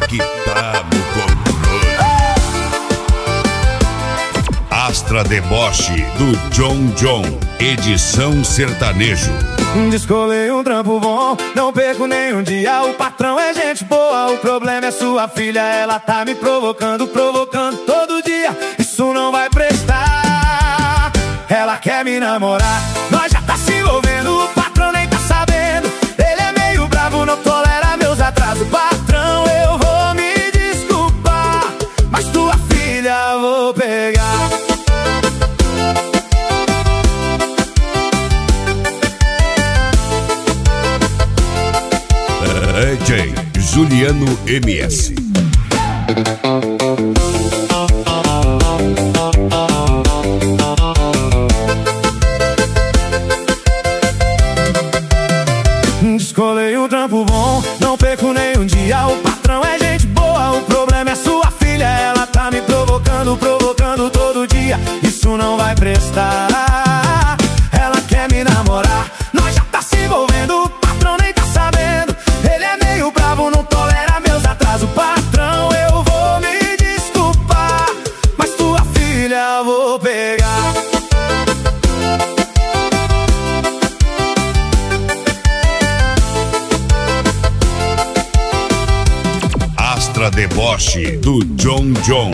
que tá no controle. Astra Deboche do John, edição sertanejo. Descolei um trampo bom, não perco nenhum dia. O patrão é gente boa, o problema é sua filha. Ela tá me provocando todo dia. Isso não vai prestar. Ela quer me namorar, nós já tá se envolvendo. O patrão nem tá sabendo. Ele é meio bravo, não tolera meus atrasos. Patrão, eu vou me desculpar, mas tua filha vou pegar. DJ Juliano MS. Descolei um trampo bom, não perco nenhum dia. O patrão é gente boa, o problema é sua filha. Ela tá me provocando todo dia. Isso não vai prestar. Ela quer me namorar, nós já tá se envolvendo. O patrão nem tá sabendo. Ele é meio bravo, não tolera meus atrasos. Patrão, eu vou me desculpar, mas tua filha vou pegar. Astra Deboche do John.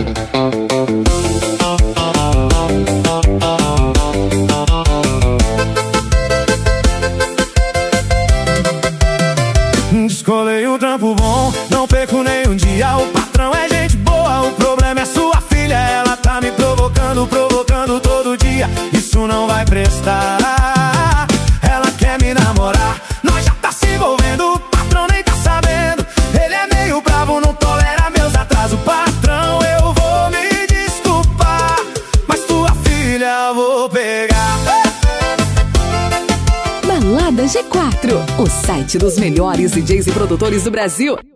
Descolei um trampo bom, não perco nenhum dia. O patrão é gente boa, o problema é sua filha. Ela tá me provocando todo dia. Isso não vai prestar. Ela quer me namorar, nós já tá se envolvendo. O patrão nem tá sabendo. Ele é meio bravo, não tolera meus atrasos. Patrão, eu vou me desculpar, mas tua filha vou pegar. Balada G4, o site dos melhores DJs e produtores do Brasil.